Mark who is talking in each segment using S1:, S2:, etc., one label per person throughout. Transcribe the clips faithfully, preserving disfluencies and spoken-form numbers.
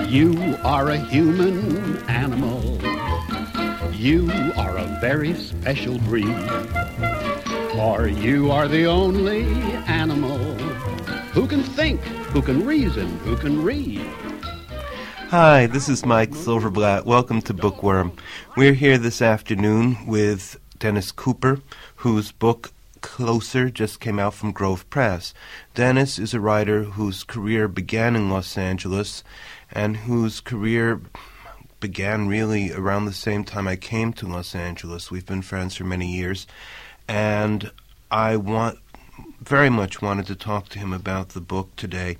S1: You are a human animal. You are a very special breed. For you are the only animal who can think, who can reason, who can read.
S2: Hi, this is Mike Silverblatt. Welcome to Bookworm. We're here this afternoon with Dennis Cooper, whose book Closer just came out from Grove Press. Dennis is a writer whose career began in Los Angeles and whose career began really around the same time I came to Los Angeles. We've been friends for many years, and I want very much wanted to talk to him about the book today.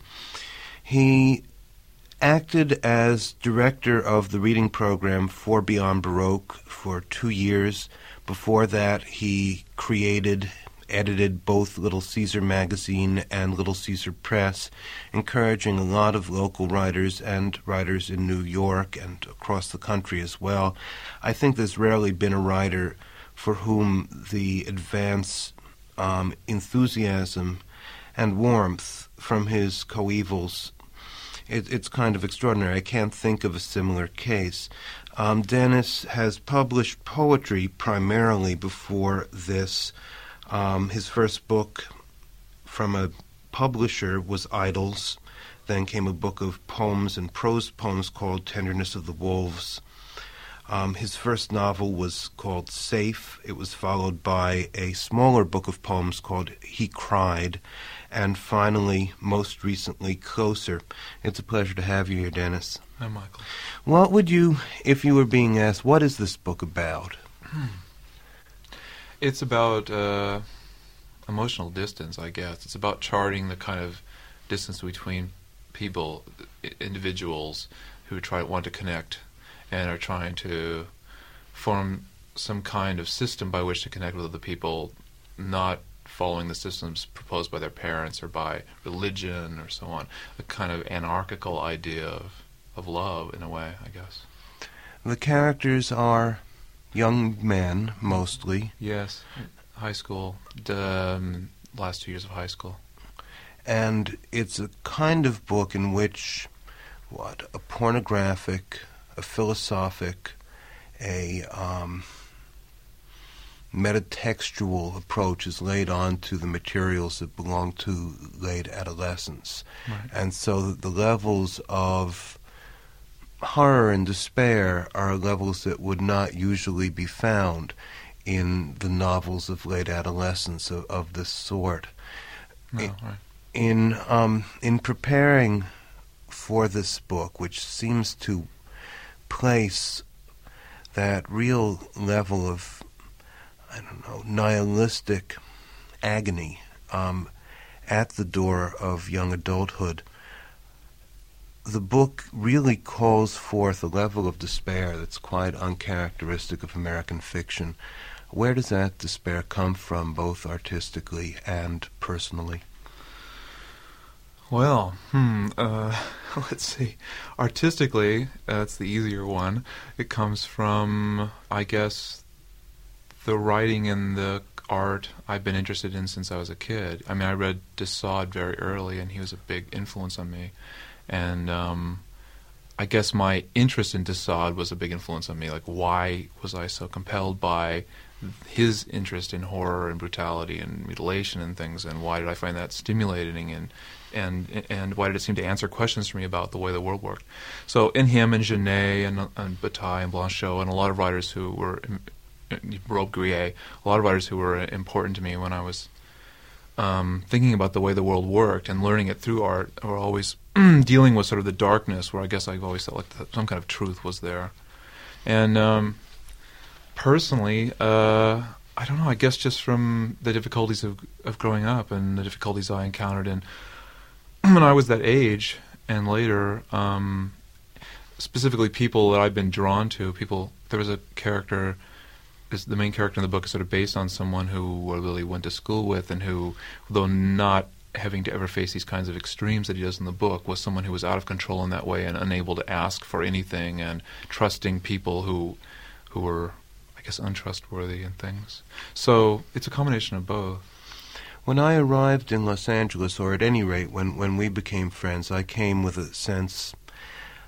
S2: He acted as director of the reading program for Beyond Baroque for two years. Before that, he created, edited both Little Caesar magazine and Little Caesar Press, encouraging a lot of local writers and writers in New York and across the country as well. I think there's rarely been a writer for whom the advance, um, enthusiasm and warmth from his coevals, it, it's kind of extraordinary. I can't think of a similar case. Um, Dennis has published poetry primarily before this. Um, his first book from a publisher was Idols. Then came a book of poems and prose poems called Tenderness of the Wolves. Um, his first novel was called Safe. It was followed by a smaller book of poems called He Cried. And finally, most recently, Closer. It's a pleasure to have you here, Dennis.
S3: Hi, Michael.
S2: What would you, if you were being asked, what is this book about?
S3: Hmm. It's about uh, emotional distance, I guess. It's about charting the kind of distance between people, individuals who try want to connect and are trying to form some kind of system by which to connect with other people, not following the systems proposed by their parents or by religion or so on. A kind of anarchical idea of, of love, in a way, I guess.
S2: The characters are young men, mostly.
S3: Yes, high school, the um, last two years of high school.
S2: And it's a kind of book in which, what, a pornographic, a philosophic, a um, metatextual approach is laid on to the materials that belong to late adolescence.
S3: Right.
S2: And so the levels of horror and despair are levels that would not usually be found in the novels of late adolescence of, of this sort.
S3: No,
S2: in
S3: right.
S2: in, um, in preparing for this book, which seems to place that real level of, I don't know, nihilistic agony um, at the door of young adulthood, the book really calls forth a level of despair that's quite uncharacteristic of American fiction. Where does that despair come from, both artistically and personally?
S3: Well, hmm, uh, let's see. Artistically, that's the easier one. It comes from, I guess, the writing and the art I've been interested in since I was a kid. I mean, I read de Sade very early, and he was a big influence on me. And um, I guess my interest in de Sade was a big influence on me. Like, why was I so compelled by his interest in horror and brutality and mutilation and things, and why did I find that stimulating, and and and why did it seem to answer questions for me about the way the world worked? So in him and Genet and, and Bataille and Blanchot and a lot of writers who were, Robbe-Grillet, a lot of writers who were important to me when I was um, thinking about the way the world worked and learning it through art, or always dealing with sort of the darkness, where I guess I've always felt like some kind of truth was there. And um, personally, uh, I don't know, I guess just from the difficulties of, of growing up and the difficulties I encountered in when I was that age and later, um, specifically people that I've been drawn to, people, there was a character, is the main character in the book is sort of based on someone who I really went to school with, and who, though not having to ever face these kinds of extremes that he does in the book, was someone who was out of control in that way and unable to ask for anything, and trusting people who who were, I guess, untrustworthy and things. So it's a combination of both.
S2: When I arrived in Los Angeles, or at any rate when, when we became friends, I came with a sense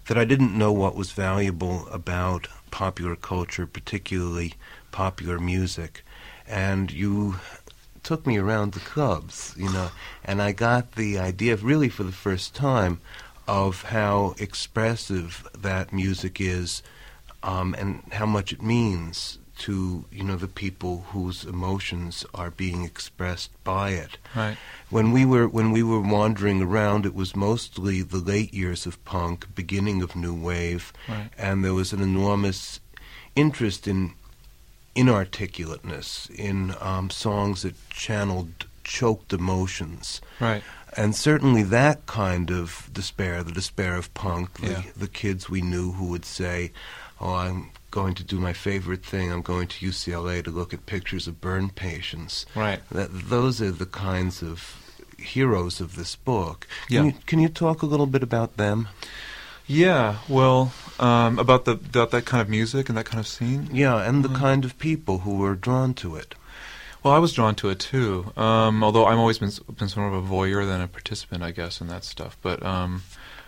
S2: that I didn't know what was valuable about popular culture, particularly popular music. And you took me around the clubs, you know, and I got the idea, really for the first time, of how expressive that music is, um, and how much it means to, you know, the people whose emotions are being expressed by it.
S3: Right.
S2: When we were when we were wandering around, it was mostly the late years of punk, beginning of new wave,
S3: Right.
S2: and there was an enormous interest in inarticulateness, in um, songs that channeled choked emotions.
S3: Right.
S2: And certainly that kind of despair, the despair of punk, the,
S3: Yeah.
S2: the kids we knew who would say, oh, I'm going to do my favorite thing, I'm going to U C L A to look at pictures of burn patients.
S3: Right.
S2: That, those are the kinds of heroes of this book. Can,
S3: Yeah.
S2: you, can you talk a little bit about them?
S3: Yeah, well, um, about the about that kind of music and that kind of scene.
S2: Yeah, and the
S3: Mhm.
S2: kind of people who were drawn to it.
S3: Well, I was drawn to it too. Um, although I've always been been sort of a voyeur than a participant, I guess, in that stuff. But um,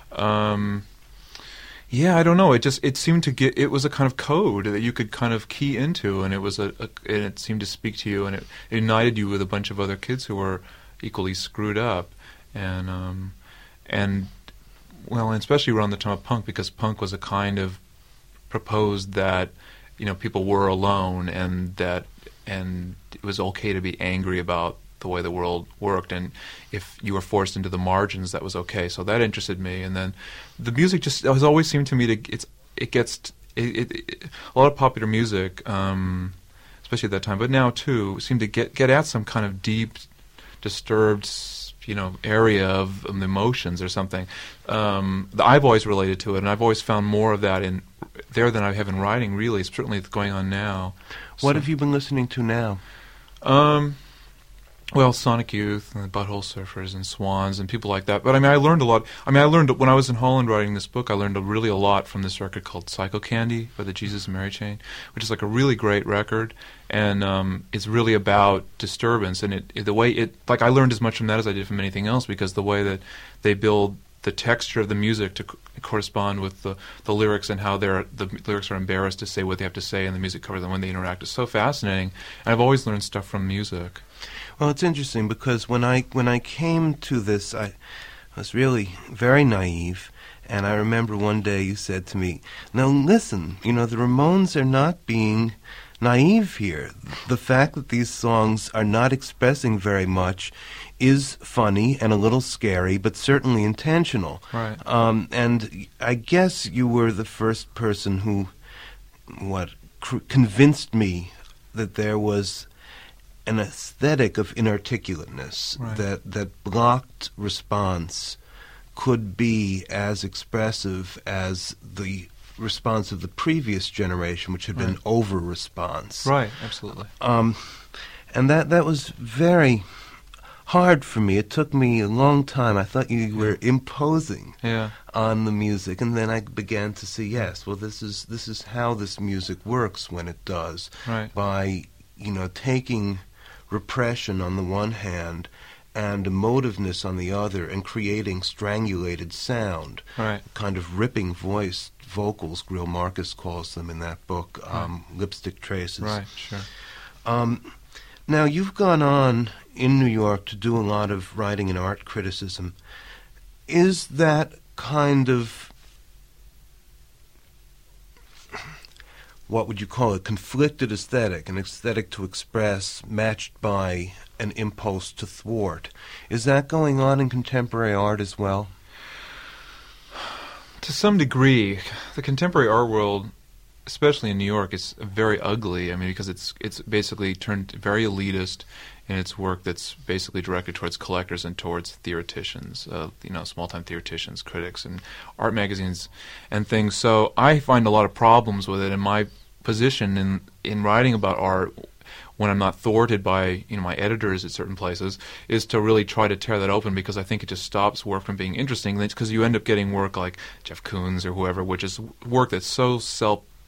S3: um, yeah, I don't know. It just it seemed to get. It was a kind of code that you could kind of key into, and it was a, a and it seemed to speak to you, and it, it united you with a bunch of other kids who were equally screwed up, and um, and well, and especially around the time of punk, because punk was a kind of proposed that, you know, people were alone, and that and it was okay to be angry about the way the world worked, and if you were forced into the margins, that was okay. So that interested me, and then the music just has always seemed to me to it's it gets t- it, it, it, a lot of popular music, um, especially at that time, but now too, seemed to get get at some kind of deep, disturbed, you know, area of um, emotions or something. Um, I've always related to it, and I've always found more of that in there than I have in writing. Really, certainly it's going on now.
S2: What
S3: So-
S2: have you been listening to now?
S3: Um, well, Sonic Youth and the Butthole Surfers and Swans and people like that. But I mean, I learned a lot. I mean, I learned when I was in Holland writing this book. I learned a, really a lot from this record called Psycho Candy by the Jesus and Mary Chain, which is like a really great record, and um, it's really about disturbance. And it, it the way it like I learned as much from that as I did from anything else, because the way that they build the texture of the music to co- correspond with the, the lyrics, and how they're, the lyrics are embarrassed to say what they have to say, and the music covers them when they interact. Is so fascinating, and I've always learned stuff from music.
S2: Well, it's interesting because when I when I came to this, I was really very naive, and I remember one day you said to me, "Now listen, you know, the Ramones are not being naive here. The fact that these songs are not expressing very much is funny and a little scary, but certainly intentional."
S3: Right.
S2: Um, and I guess you were the first person who, what, cr- convinced me that there was an aesthetic of inarticulateness,
S3: Right.
S2: that that blocked response could be as expressive as the response of the previous generation, which had been
S3: Right.
S2: over-response.
S3: Right, absolutely.
S2: Um, and that that was very hard for me. It took me a long time. I thought you were imposing
S3: Yeah.
S2: on the music, and then I began to see, yes, well, this is this is how this music works when it does,
S3: Right.
S2: by, you know, taking repression on the one hand and emotiveness on the other, and creating strangulated sound,
S3: Right.
S2: kind of ripping voice vocals, Greil Marcus calls them in that book, um, Lipstick Traces.
S3: Right, sure.
S2: Um, now, you've gone on in New York to do a lot of writing and art criticism. Is that kind of, what would you call it, conflicted aesthetic, an aesthetic to express matched by an impulse to thwart, is that going on in contemporary art as well?
S3: To some degree, the contemporary art world, especially in New York, is very ugly. I mean, because it's it's basically turned very elitist in its work that's basically directed towards collectors and towards theoreticians, uh, you know, small-time theoreticians, critics, and art magazines and things. So I find a lot of problems with it, and my position in in writing about art, when I'm not thwarted by, you know, my editors at certain places, is to really try to tear that open, because I think it just stops work from being interesting. Because you end up getting work like Jeff Koons or whoever, which is work that's so self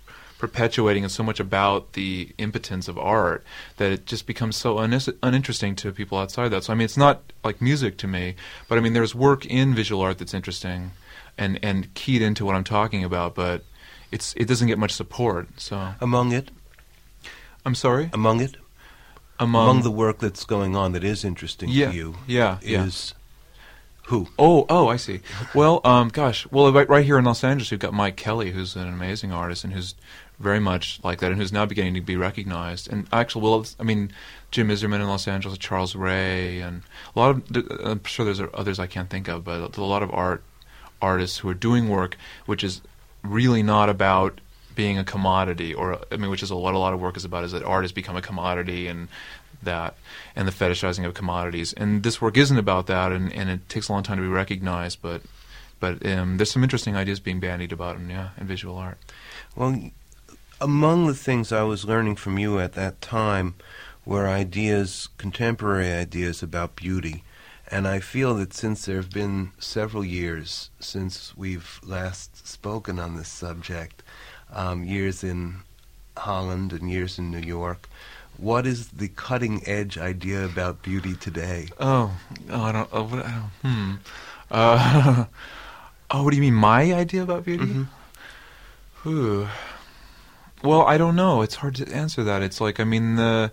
S3: perpetuating and so much about the impotence of art that it just becomes so unis- uninteresting to people outside that. So I mean, it's not like music to me, but I mean, there's work in visual art that's interesting and and keyed into what I'm talking about, but it's it doesn't get much support. So
S2: Among it,
S3: I'm sorry.
S2: among it,
S3: Among,
S2: among the work that's going on that is interesting
S3: yeah,
S2: to you,
S3: yeah, yeah.
S2: is who?
S3: Oh, oh, I see. Well, um, gosh, well, right, right here in Los Angeles, we've got Mike Kelly, who's an amazing artist and who's very much like that, and who's now beginning to be recognized. And actually, well, I mean, Jim Iserman in Los Angeles, Charles Ray, and a lot of. I'm sure there's others I can't think of, but a lot of art artists who are doing work which is really not about being a commodity, or I mean, which is a, what a lot of work is about, is that art has become a commodity and that, and the fetishizing of commodities. And this work isn't about that, and, and it takes a long time to be recognized, but but um, there's some interesting ideas being bandied about in, yeah, in visual art.
S2: Well, among the things I was learning from you at that time were ideas, contemporary ideas about beauty. And I feel that since there have been several years since we've last spoken on this subject, um, years in Holland and years in New York, what is the cutting-edge idea about beauty today?
S3: Oh, oh I don't, oh, what, I don't, hmm. Uh, oh, what do you mean, my idea about beauty?
S2: Mm-hmm.
S3: Ooh. Well, I don't know. It's hard to answer that. It's like, I mean, the...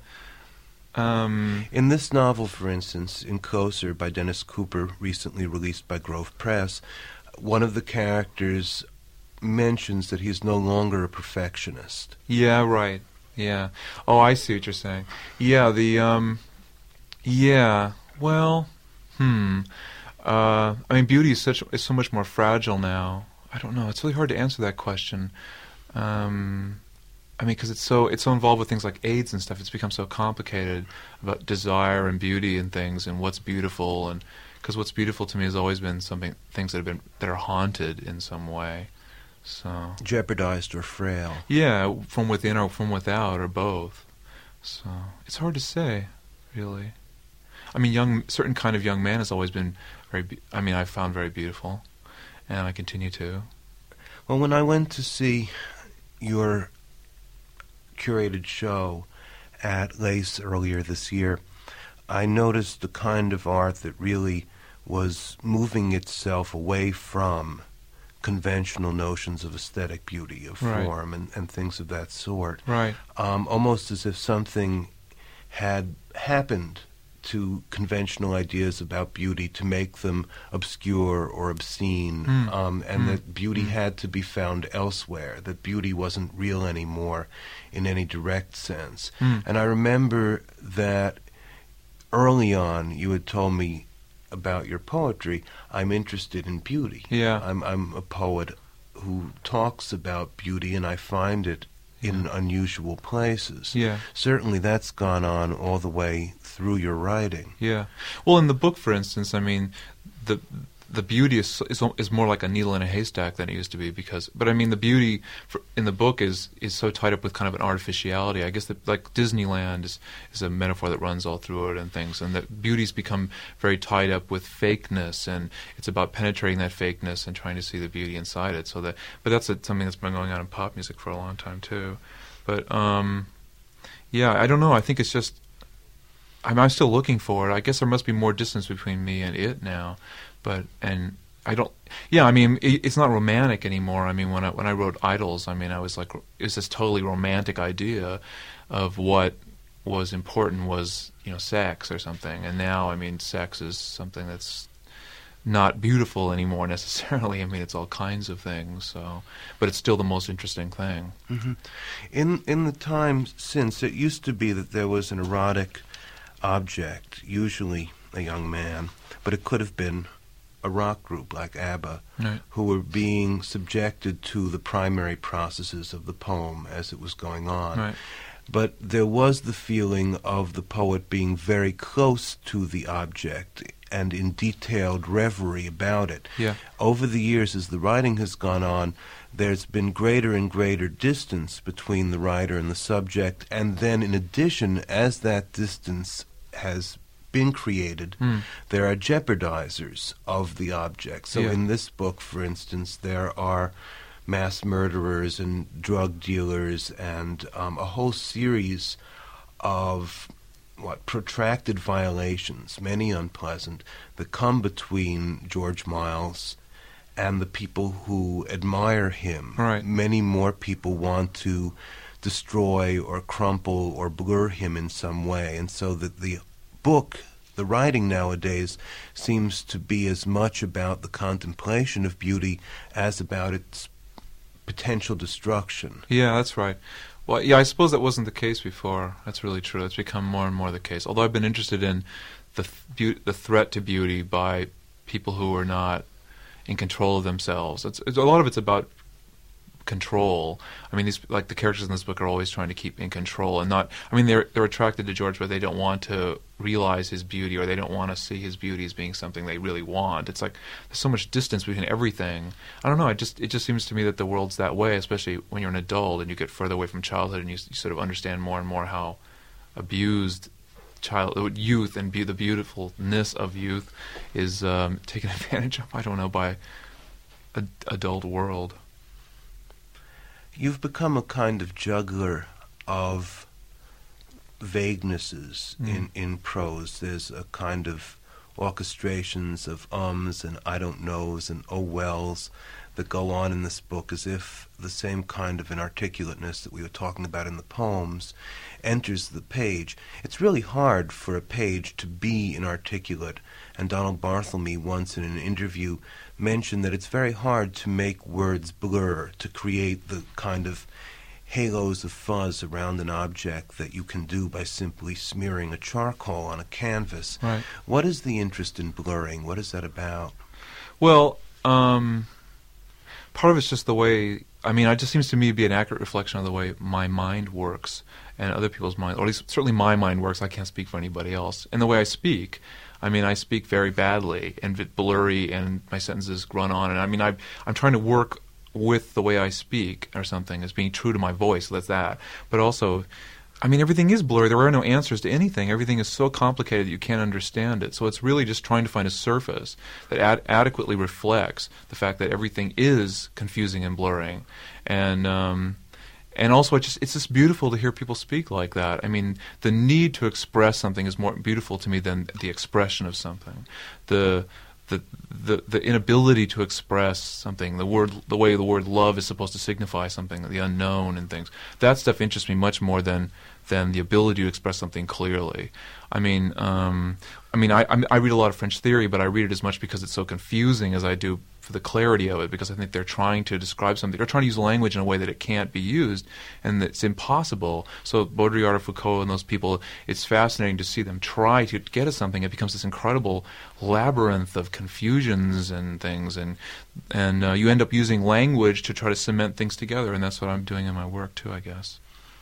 S3: Um,
S2: in this novel, for instance, in Closer by Dennis Cooper, recently released by Grove Press, one of the characters mentions that he's no longer a perfectionist.
S3: Yeah, right. Yeah. Oh, I see what you're saying. Yeah, the, um, yeah, well, hmm. Uh, I mean, beauty is such is so much more fragile now. I don't know. It's really hard to answer that question. Um, I mean, because it's so it's so involved with things like AIDS and stuff. It's become so complicated about desire and beauty and things and what's beautiful. And because what's beautiful to me has always been something things that have been that are haunted in some way. So
S2: jeopardized or frail.
S3: Yeah, from within or from without or both. So it's hard to say, really. I mean, young certain kind of young man has always been very. Be- I mean, I've found very beautiful, and I continue to.
S2: Well, when I went to see your curated show at Lace earlier this year, I noticed the kind of art that really was moving itself away from conventional notions of aesthetic beauty, of
S3: right.
S2: form, and, and things of that sort.
S3: Right.
S2: Um, almost as if something had happened to conventional ideas about beauty to make them obscure or obscene,
S3: mm.
S2: um, and
S3: mm.
S2: that beauty
S3: mm.
S2: had to be found elsewhere, that beauty wasn't real anymore in any direct sense.
S3: Mm.
S2: And I remember that early on you had told me about your poetry, I'm interested in beauty.
S3: Yeah.
S2: I'm I'm a poet who talks about beauty, and I find it in
S3: yeah.
S2: unusual places.
S3: Yeah.
S2: Certainly that's gone on all the way through your writing.
S3: Yeah. Well, in the book, for instance, I mean, the the beauty is, is is more like a needle in a haystack than it used to be, because, but I mean, the beauty for, in the book is is so tied up with kind of an artificiality. I guess that, like, Disneyland is is a metaphor that runs all through it and things, and that beauty's become very tied up with fakeness, and it's about penetrating that fakeness and trying to see the beauty inside it. So that, but that's a, something that's been going on in pop music for a long time too. But um, yeah, I don't know. I think it's just, I'm, I'm still looking for it. I guess there must be more distance between me and it now. But, and I don't, yeah, I mean, it, it's not romantic anymore. I mean, when I when I wrote Idols, I mean, I was like, it was this totally romantic idea of what was important was, you know, sex or something. And now, I mean, sex is something that's not beautiful anymore necessarily. I mean, it's all kinds of things. So, but it's still the most interesting thing.
S2: Mm-hmm. In in the time since, it used to be that there was an erotic object, usually a young man, but it could have been a rock group like ABBA,
S3: right.
S2: who were being subjected to the primary processes of the poem as it was going on.
S3: Right.
S2: But there was the feeling of the poet being very close to the object and in detailed reverie about it.
S3: Yeah.
S2: Over the years, as the writing has gone on, there's been greater and greater distance between the writer and the subject, and then in addition, as that distance has been created,
S3: mm.
S2: there are jeopardizers of the object. So
S3: yeah.
S2: in this book, for instance, there are mass murderers and drug dealers and um, a whole series of what protracted violations, many unpleasant, that come between George Miles and the people who admire him.
S3: Right.
S2: Many more people want to destroy or crumple or blur him in some way, and so that the book, the writing nowadays, seems to be as much about the contemplation of beauty as about its potential destruction.
S3: Yeah, that's right. Well, yeah, I suppose that wasn't the case before. That's really true. That's become more and more the case. Although I've been interested in the th- be- the threat to beauty by people who are not in control of themselves. It's, it's a lot of it's about control. I mean, these like the characters in this book are always trying to keep in control and not. I mean, they're they're attracted to George, but they don't want to realize his beauty, or they don't want to see his beauty as being something they really want. It's like there's so much distance between everything. I don't know. It just it just seems to me that the world's that way, especially when you're an adult and you get further away from childhood and you, you sort of understand more and more how abused child youth and be, the beautifulness of youth is um, taken advantage of. I don't know, by an adult world.
S2: You've become a kind of juggler of vaguenesses mm. in, in prose. There's a kind of orchestrations of ums and I don't knows and oh wells that go on in this book, as if the same kind of inarticulateness that we were talking about in the poems enters the page. It's really hard for a page to be inarticulate, and Donald Barthelme once in an interview mentioned that it's very hard to make words blur, to create the kind of halos of fuzz around an object that you can do by simply smearing a charcoal on a canvas.
S3: Right.
S2: What is the interest in blurring? What is that about?
S3: Well, um, part of it's just the way, I mean, it just seems to me to be an accurate reflection of the way my mind works and other people's minds, or at least certainly my mind works. I can't speak for anybody else. And the way I speak, I mean, I speak very badly and blurry, and my sentences run on. And I mean, I, I'm trying to work with the way I speak or something as being true to my voice. So that's that. But also, I mean, everything is blurry. There are no answers to anything. Everything is so complicated that you can't understand it. So it's really just trying to find a surface that ad- adequately reflects the fact that everything is confusing and blurring. And um, and also, it's just, it's just beautiful to hear people speak like that. I mean, the need to express something is more beautiful to me than the expression of something. The The, the the inability to express something, the word, the way the word love is supposed to signify something, the unknown and things. That stuff interests me much more than than the ability to express something clearly. I mean, um, I mean, I I read a lot of French theory, but I read it as much because it's so confusing as I do for the clarity of it, because I think they're trying to describe something. They're trying to use language in a way that it can't be used, and it's impossible. So Baudrillard, Foucault, and those people, it's fascinating to see them try to get at something. It becomes this incredible labyrinth of confusions and things, and and uh, you end up using language to try to cement things together, and that's what I'm doing in my work too, I guess.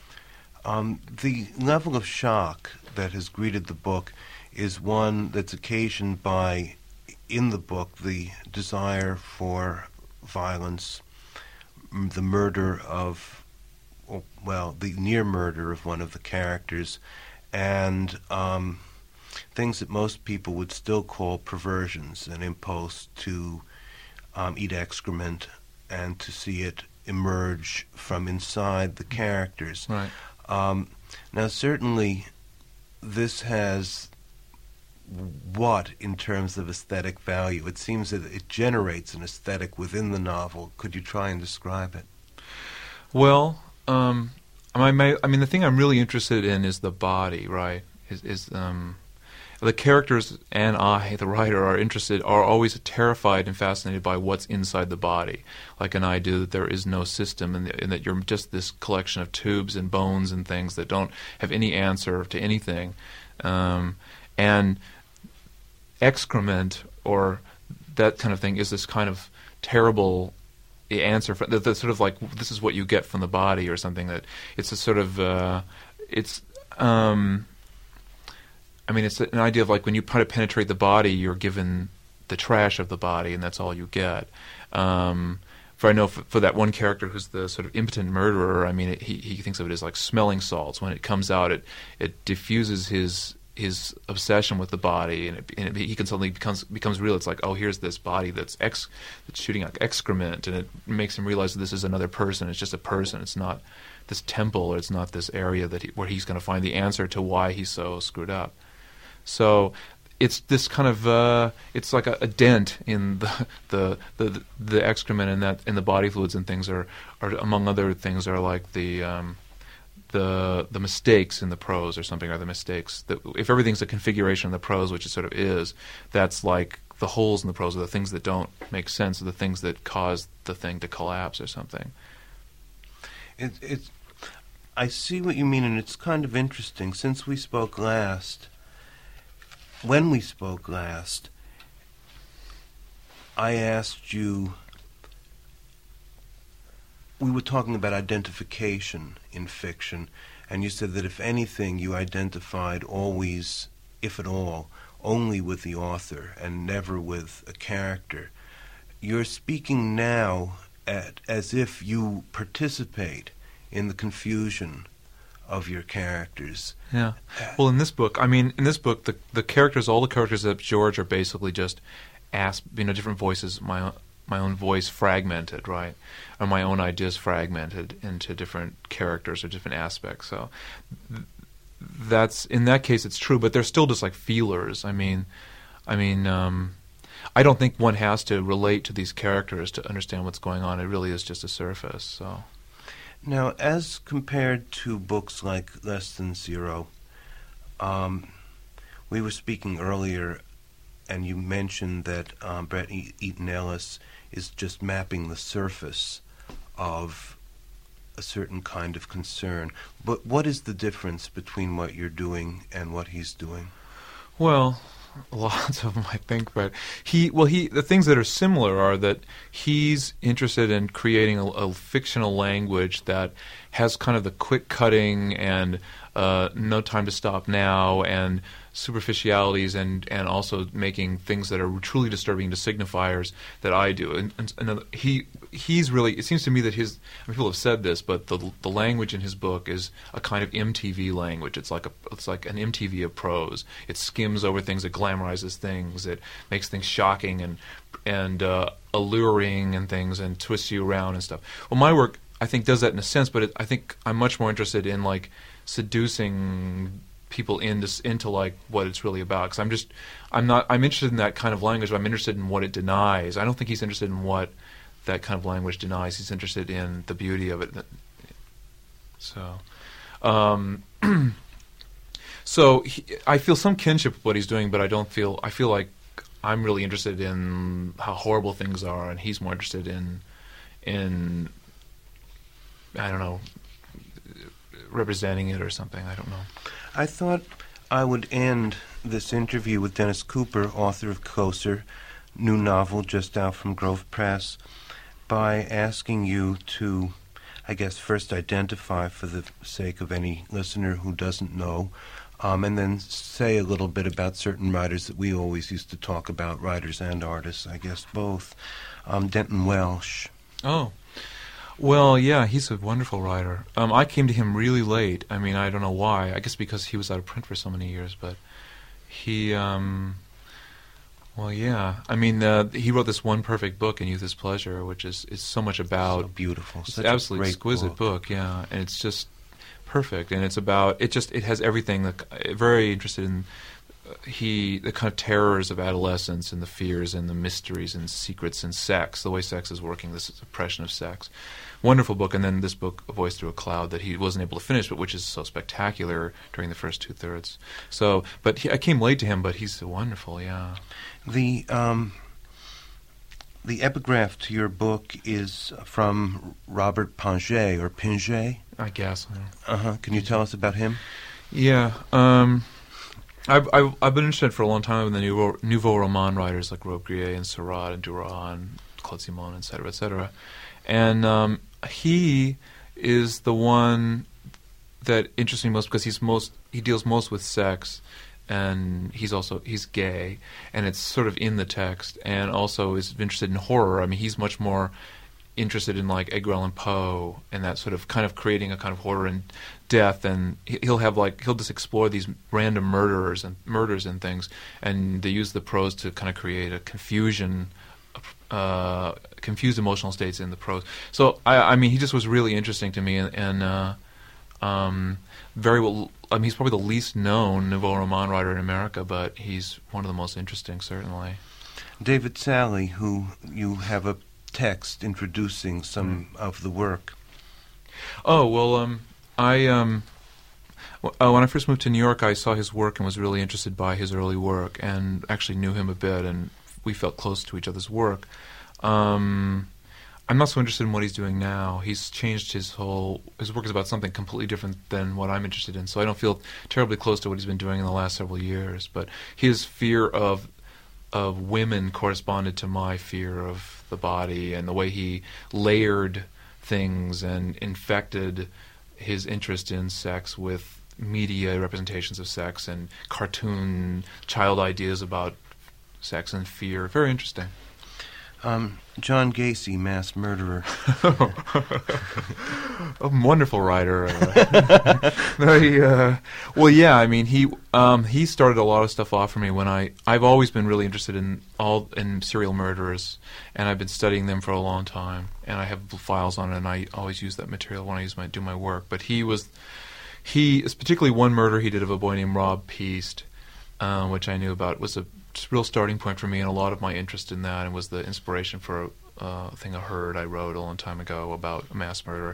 S2: Um, the level of shock that has greeted the book is one that's occasioned by, in the book, the desire for violence, the murder of, well, the near murder of one of the characters, and um, things that most people would still call perversions, an impulse to um, eat excrement and to see it emerge from inside the characters.
S3: Right.
S2: Um, now, certainly, this has what in terms of aesthetic value? It seems that it generates an aesthetic within the novel. Could you try and describe it?
S3: Well, um, I, may, I mean, the thing I'm really interested in is the body, right? Is, is um, the characters and I, the writer, are interested, are always terrified and fascinated by what's inside the body. Like an idea that there is no system, and, and that you're just this collection of tubes and bones and things that don't have any answer to anything. Um, and excrement or that kind of thing is this kind of terrible answer for that, that's sort of like, this is what you get from the body or something. That it's a sort of uh, it's um, I mean, it's an idea of like when you try to penetrate the body, you're given the trash of the body, and that's all you get. Um, for I know for, for that one character who's the sort of impotent murderer, I mean, it, he he thinks of it as like smelling salts. When it comes out, it it diffuses his his obsession with the body, and, it, and it, he can suddenly becomes becomes real. It's like, oh, here's this body that's ex that's shooting out excrement, and it makes him realize that this is another person. It's just a person. It's not this temple, or it's not this area that he, where he's going to find the answer to why he's so screwed up. So it's this kind of uh, it's like a, a dent in the, the the the excrement, and that and the body fluids and things are, are among other things are like the um, the the mistakes in the prose or something, are the mistakes that if everything's a configuration of the prose, which it sort of is, that's like the holes in the prose are the things that don't make sense, or the things that cause the thing to collapse or something.
S2: It, it's I see what you mean, and it's kind of interesting. Since we spoke last, when we spoke last, I asked you, we were talking about identification in fiction, and you said that if anything, you identified always, if at all, only with the author and never with a character. You're speaking now at, as if you participate in the confusion of your characters.
S3: Yeah. Well, in this book, I mean, in this book, the the characters, all the characters of George are basically just, ask, you know, different voices, my own, my own voice fragmented, right? Or my own ideas fragmented into different characters or different aspects. So th- that's, in that case, it's true, but they're still just like feelers. I mean, I mean, um, I don't think one has to relate to these characters to understand what's going on. It really is just a surface, so...
S2: Now, as compared to books like Less Than Zero, um, we were speaking earlier, and you mentioned that um, Bret e- Eaton Ellis is just mapping the surface of a certain kind of concern. But what is the difference between what you're doing and what he's doing?
S3: Well, lots of them, I think, but he, well, he, the things that are similar are that he's interested in creating a, a fictional language that has kind of the quick cutting and uh, no time to stop now and superficialities, and, and also making things that are truly disturbing to signifiers that I do. And, and, and he he's really, it seems to me that his, I mean, people have said this, but the the language in his book is a kind of M T V language. It's like a it's like an M T V of prose. It skims over things, it glamorizes things, it makes things shocking and and uh, alluring and things, and twists you around and stuff. Well, my work, I think, does that in a sense, but it, I think I'm much more interested in like seducing people into into like what it's really about, because I'm just I'm not I'm interested in that kind of language, but I'm interested in what it denies. I don't think he's interested in what that kind of language denies. He's interested in the beauty of it. So, um, so he, I feel some kinship with what he's doing, but I don't feel I feel like I'm really interested in how horrible things are, and he's more interested in in I don't know, representing it or something. I don't know.
S2: I thought I would end this interview with Dennis Cooper, author of Closer, new novel just out from Grove Press, by asking you to, I guess, first identify for the sake of any listener who doesn't know, um, and then say a little bit about certain writers that we always used to talk about, writers and artists, I guess both. Um, Denton Welsh.
S3: Oh. Well, yeah, he's a wonderful writer. Um, I came to him really late. I mean, I don't know why. I guess because he was out of print for so many years. But he, um, well, yeah. I mean, uh, he wrote this one perfect book in Youth is Pleasure, which is, is so much about...
S2: So beautiful.
S3: It's
S2: Such
S3: an absolutely
S2: a great
S3: exquisite
S2: book.
S3: book, yeah. And it's just perfect. And it's about... It just... It has everything. That, very interested in... He the kind of terrors of adolescence and the fears and the mysteries and secrets and sex, the way sex is working, this oppression of sex. Wonderful book. And then this book, A Voice Through a Cloud, that he wasn't able to finish, but which is so spectacular during the first two thirds. So, but he, I came late to him, but he's wonderful. Yeah.
S2: The um, the epigraph to your book is from Robert Pinget or Pinget.
S3: I guess.
S2: Uh huh. Can you tell us about him?
S3: Yeah. Um, I've, I've I've been interested for a long time in the Nouveau, Nouveau Roman writers like Robbe-Grillet and Seurat and Duras and Claude Simon, et cetera, et cetera. And um, he is the one that interests me most because he's most he deals most with sex, and he's also he's gay, and it's sort of in the text, and also is interested in horror. I mean, he's much more interested in like Edgar Allan Poe and that sort of kind of creating a kind of horror and death, and he'll have like he'll just explore these random murderers and murders and things, and they use the prose to kind of create a confusion, uh, confused emotional states in the prose. So I, I mean, he just was really interesting to me, and, and uh, um, very well. I mean, he's probably the least known nouveau roman writer in America, but he's one of the most interesting, certainly.
S2: David Salle, who you have a text introducing some mm. of the work.
S3: Oh well, um, I um, w- uh, when I first moved to New York, I saw his work and was really interested by his early work, and actually knew him a bit, and we felt close to each other's work. Um, I'm not so interested in what he's doing now. He's changed his whole. His work is about something completely different than what I'm interested in, so I don't feel terribly close to what he's been doing in the last several years. But his fear of of women corresponded to my fear of the body, and the way he layered things and infected his interest in sex with media representations of sex and cartoon child ideas about sex and fear. Very interesting.
S2: Um, John Gacy, mass murderer.
S3: A wonderful writer. Uh, very, uh, well, yeah. I mean, he um, he started a lot of stuff off for me when I I've always been really interested in all in serial murderers, and I've been studying them for a long time, and I have files on it, and I always use that material when I use my do my work. But he was he particularly one murder he did of a boy named Rob Peast, uh, which I knew about, was a real starting point for me, and a lot of my interest in that, and was the inspiration for a uh, thing I heard I wrote a long time ago about a mass murderer.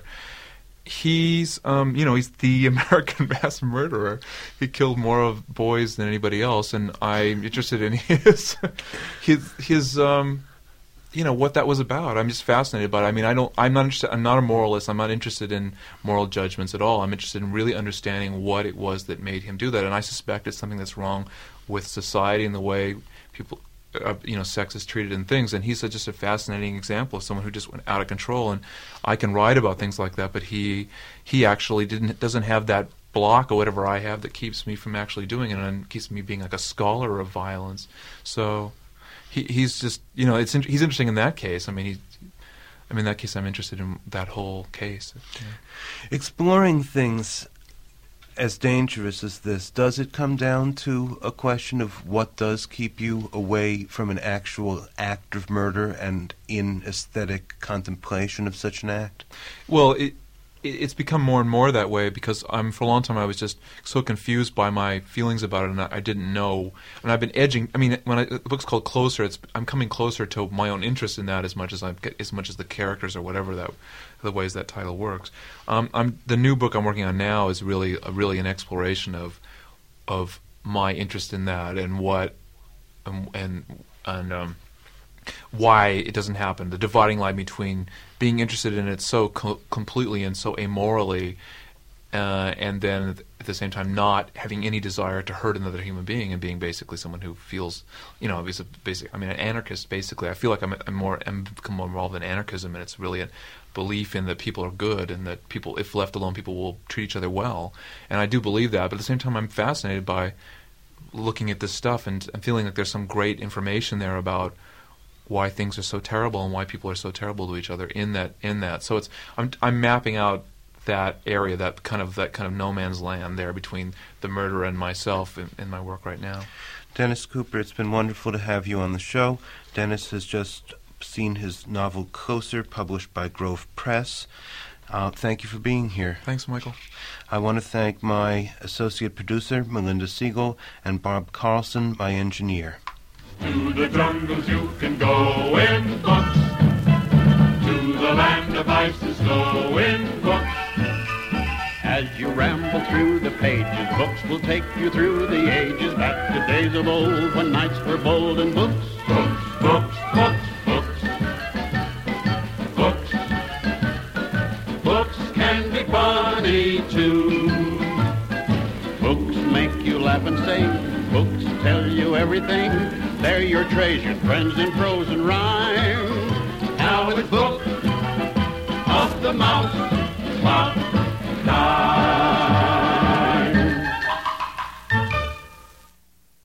S3: He's, um, you know, he's the American mass murderer. He killed more of boys than anybody else, and I'm interested in his, his, his, um, you know, what that was about. I'm just fascinated by it. I mean, I don't, I'm not interested, I'm not a moralist. I'm not interested in moral judgments at all. I'm interested in really understanding what it was that made him do that, and I suspect it's something that's wrong with society and the way people, uh, you know, sex is treated in things. And he's a, just a fascinating example of someone who just went out of control. And I can write about things like that, but he he actually didn't doesn't have that block or whatever I have that keeps me from actually doing it, and keeps me being like a scholar of violence. So he he's just, you know, it's in, he's interesting in that case. I mean, he. I mean, in that case, I'm interested in that whole case. Yeah.
S2: Exploring things as dangerous as this, does it come down to a question of what does keep you away from an actual act of murder and in aesthetic contemplation of such an act?
S3: Well, it, it it's become more and more that way, because I'm for a long time I was just so confused by my feelings about it, and I, I didn't know. And I've been edging. I mean, when I, the book's called Closer, it's I'm coming closer to my own interest in that as much as I as much as the characters or whatever that. The ways that title works. Um, I'm, the new book I'm working on now is really a, really an exploration of of my interest in that, and what and and, and um, why it doesn't happen. The dividing line between being interested in it so co- completely and so amorally, uh, and then at the same time not having any desire to hurt another human being, and being basically someone who feels, you know, is a basic. I mean, an anarchist basically. I feel like I'm, I'm more I'm become more involved in anarchism, and it's really a belief in that people are good, and that people, if left alone, people will treat each other well. And I do believe that, but at the same time I'm fascinated by looking at this stuff and, and feeling like there's some great information there about why things are so terrible and why people are so terrible to each other in that in that. So it's I'm I'm mapping out that area, that kind of that kind of no man's land there between the murderer and myself in, in my work right now.
S2: Dennis Cooper, it's been wonderful to have you on the show. Dennis has just seen his novel Closer, published by Grove Press. Uh, thank you for being here.
S3: Thanks, Michael.
S2: I want to thank my associate producer, Melinda Siegel, and Bob Carlson, my engineer.
S4: To the jungles you can go in books, to the land of ice and snow in books.
S1: As you ramble through the pages, books will take you through the ages, back to days of old when knights were bold, and books,
S4: books, books, books.
S1: Funny too. Books make you laugh and sing. Books tell you everything. They're your treasured friends in prose and rhyme.
S4: Now it's Book of the Mouse Club.